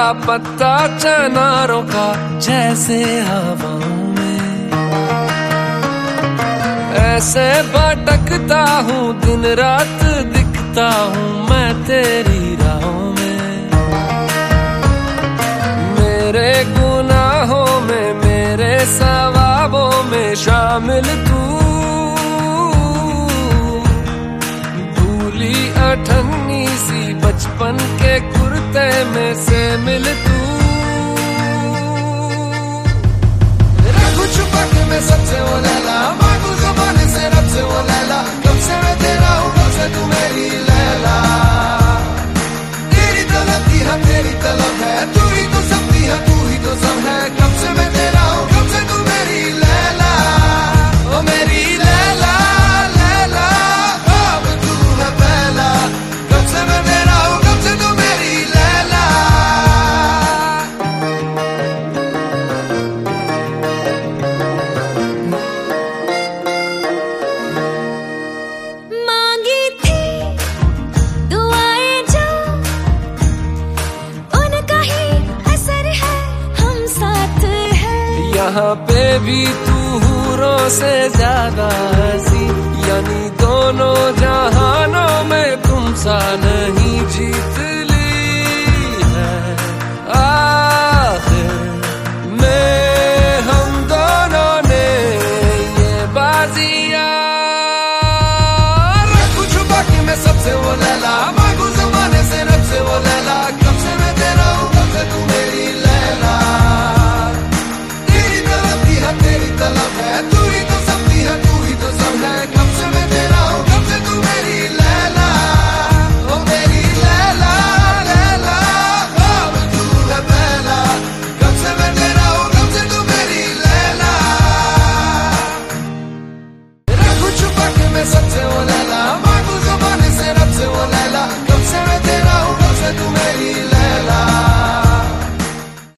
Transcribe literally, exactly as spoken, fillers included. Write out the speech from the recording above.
लापता चनारों का जैसे हवाओं में, ऐसे भटकता हूँ दिन रात दिखता हूँ मैं तेरी राहों में। मेरे गुनाहों में मेरे सवाबों में शामिल तू, भूली अठन्नी सी बचपन के कुर्ते में से मिल तू। रखूं छुपा के मैं सबसे वो लैला, मांगू ज़माने से रब से वो लैला, कब से मैं तेरा हूँ कब से तू मेरी लैला। तेरी तलब की है तेरी तलब है, तू ही तो सबकी है तू ही तो सब है, कब से मैं तेरा हूँ कब से तू मेरी लैला। ओ मेरी लैला लैला अब तू है पहला, कब से मैं तेरा हूँ कब से तू मेरी लैला। मांगी थी दुआएं जो उनका ही असर है, हम साथ है। यहाँ पे भी तू हूरों से ज्यादा हंसी, यानी दोनों जहानों में तुम सा नहीं जीत ली है। आखिर में हम दोनों ने ये बाजियां, रखूं छुपा के मैं सबसे वो लैला, मांगू ज़माने से रब से वो लैला, कब से मैं तेरा हूँ कब से तू मेरी लैला। तेरी तलब की है तेरी तलब है, तू